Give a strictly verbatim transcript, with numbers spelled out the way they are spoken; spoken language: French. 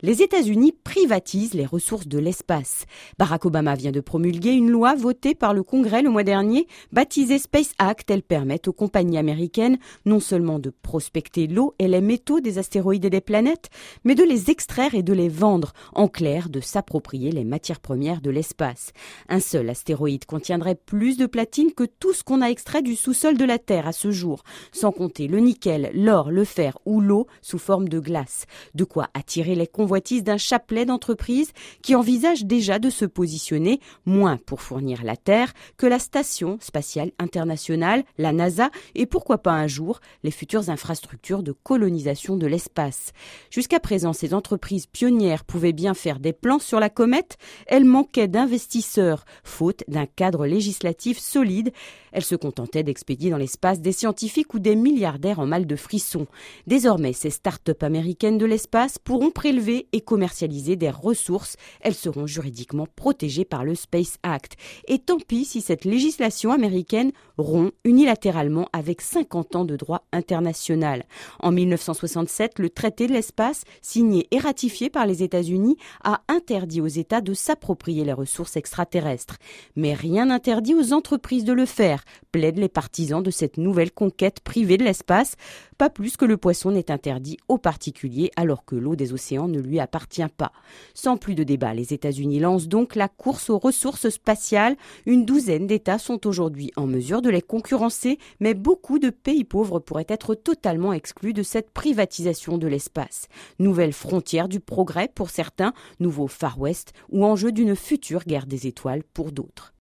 Les États-Unis privatisent les ressources de l'espace. Barack Obama vient de promulguer une loi votée par le Congrès le mois dernier, baptisée Space Act. Elle permet aux compagnies américaines non seulement de prospecter l'eau et les métaux des astéroïdes et des planètes, mais de les extraire et de les vendre. En clair, de s'approprier les matières premières de l'espace. Un seul astéroïde contiendrait plus de platine que tout ce qu'on a extrait du sous-sol de la Terre à ce jour, sans compter le nickel, l'or, le fer ou l'eau sous forme de glace. De quoi attirer les convoitises d'un chapelet d'entreprises qui envisagent déjà de se positionner moins pour fournir la Terre que la Station spatiale internationale, la NASA, et pourquoi pas un jour les futures infrastructures de colonisation de l'espace. Jusqu'à présent, ces entreprises pionnières pouvaient bien faire des plans sur la comète, elles manquaient d'investisseurs, faute d'un cadre législatif solide. Elles se contentaient d'expédier dans l'espace des scientifiques ou des milliardaires en mal de frisson. Désormais, ces start-up américaines de l'espace pourront prélever et commercialiser des ressources. Elles seront juridiquement protégées par le Space Act. Et tant pis si cette législation américaine rompt unilatéralement avec cinquante ans de droit international. En mille neuf cent soixante-sept, le traité de l'espace, signé et ratifié par les États-Unis, a interdit aux États de s'approprier les ressources extraterrestres. Mais rien n'interdit aux entreprises de le faire, plaident les partisans de cette nouvelle conquête privée de l'espace. Pas plus que le poisson n'est interdit aux particuliers alors que l'eau des océans ne lui appartient pas. Sans plus de débat, les États-Unis lancent donc la course aux ressources spatiales. Une douzaine d'États sont aujourd'hui en mesure de les concurrencer, mais beaucoup de pays pauvres pourraient être totalement exclus de cette privatisation de l'espace. Nouvelle frontière du progrès pour certains, nouveau Far West ou enjeu d'une future guerre des étoiles pour d'autres.